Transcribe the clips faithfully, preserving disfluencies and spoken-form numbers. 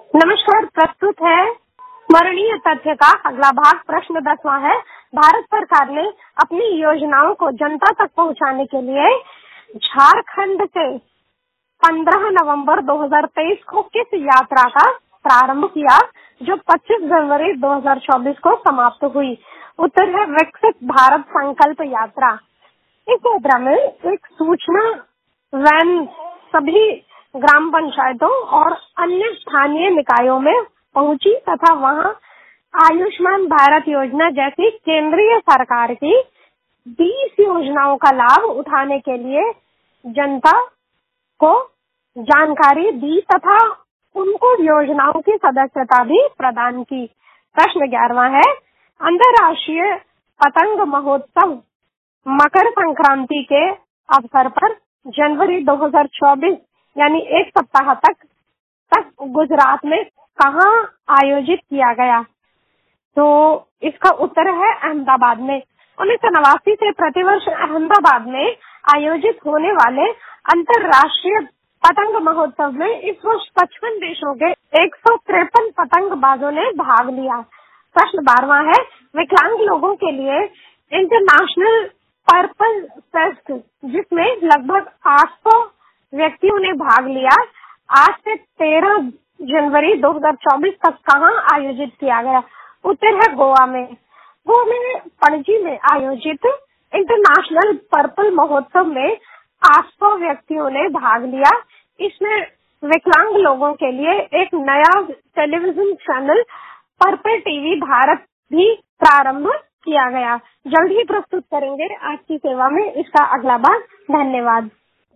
नमस्कार। प्रस्तुत है स्मरणीय तथ्य का अगला भाग। प्रश्न दसवां है, भारत सरकार ने अपनी योजनाओं को जनता तक पहुंचाने के लिए झारखंड से पंद्रह नवंबर दो हज़ार तेईस को किस यात्रा का प्रारंभ किया जो पच्चीस जनवरी दो हज़ार चौबीस को समाप्त हुई? उत्तर है विकसित भारत संकल्प यात्रा। इस यात्रा में एक सूचना वैन सभी ग्राम पंचायतों और अन्य स्थानीय निकायों में पहुंची तथा वहां आयुष्मान भारत योजना जैसी केंद्रीय सरकार की बीस योजनाओं का लाभ उठाने के लिए जनता को जानकारी दी तथा उनको योजनाओं की सदस्यता भी प्रदान की। प्रश्न ग्यारहवां है, अंतर्राष्ट्रीय पतंग महोत्सव मकर संक्रांति के अवसर पर जनवरी दो हज़ार चौबीस यानी एक सप्ताह तक तक गुजरात में कहाँ आयोजित किया गया? तो इसका उत्तर है अहमदाबाद में। उन्नीस सौ नवासी से प्रतिवर्ष अहमदाबाद में आयोजित होने वाले अंतर्राष्ट्रीय पतंग महोत्सव में इस वर्ष पचपन देशों के एक सौ तिरपन पतंगबाजों ने भाग लिया। प्रश्न बारहवां है, विकलांग लोगों के लिए इंटरनेशनल पर्पल फेस्ट जिसमें लगभग आठ सौ व्यक्तियों ने भाग लिया, आज से तेरह जनवरी दो हज़ार चौबीस तक कहाँ आयोजित किया गया? उत्तर है गोवा में। गोवा में पणजी में आयोजित इंटरनेशनल पर्पल महोत्सव में आठ सौ व्यक्तियों ने भाग लिया। इसमें विकलांग लोगों के लिए एक नया television channel purple TV Bharat भी प्रारंभ किया गया। जल्द ही प्रस्तुत करेंगे आज की सेवा में इसका अगला भाग। धन्यवाद।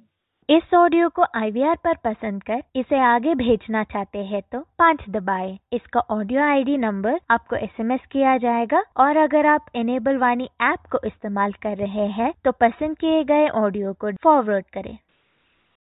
इस ऑडियो को आई वी आर पर पसंद कर इसे आगे भेजना चाहते हैं तो पाँच दबाएं। इसका ऑडियो आई डी नंबर आपको एस एम एस किया जाएगा और अगर आप एनेबल वाणी ऐप को इस्तेमाल कर रहे हैं तो पसंद किए गए ऑडियो को फॉरवर्ड करें।